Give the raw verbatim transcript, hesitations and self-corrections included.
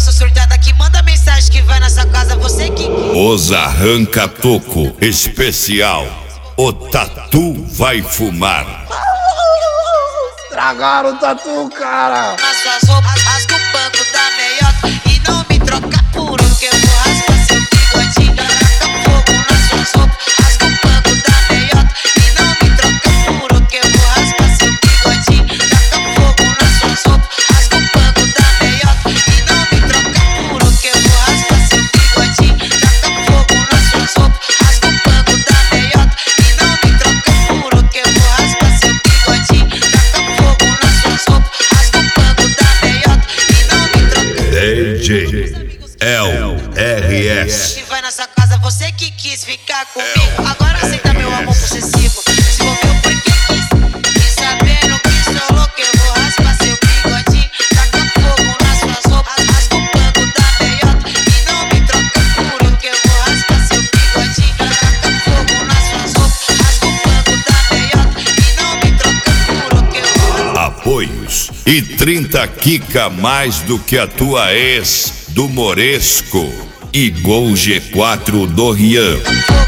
sou surtada que manda mensagem que vai na sua casa, você que... Os arranca-toco especial. O Tatu vai fumar. Estragaram o Tatu, cara. Nas suas roupas, rasga o banco da meiota e não me troca por um, que eu vou raspar seu bigodinho. Taca fogo nas suas roupas, rasga o banco da meiota e não me troca por um, que eu vou raspar seu bigodinho. Taca fogo nas suas roupas, rasga o banco da meiota e não me troca por um, que eu vou raspar seu bigodinho. Taca fogo nas suas roupas, rasga o banco da meiota e não me troca por um, que eu vou raspar seu bigodinho. Taca fogo nas suas roupas, rasga o banco da meiota e não me troca. D J L R S. Que vai nessa casa, você que quis ficar comigo. Agora aceita meu amor possessivo. Se envolveu porque quis. E sabendo que sou louco, eu vou raspar seu bigodinho. Taca fogo nas suas roupas, rasga o banco da meiota e não me troca por um, que eu vou raspar seu bigodinho. Taca fogo nas suas roupas, rasga o banco da meiota e não me troca por um, que eu vou raspar. Apoios e trinta quica mais do que a tua ex do Moresco e Gol G quatro do Rian.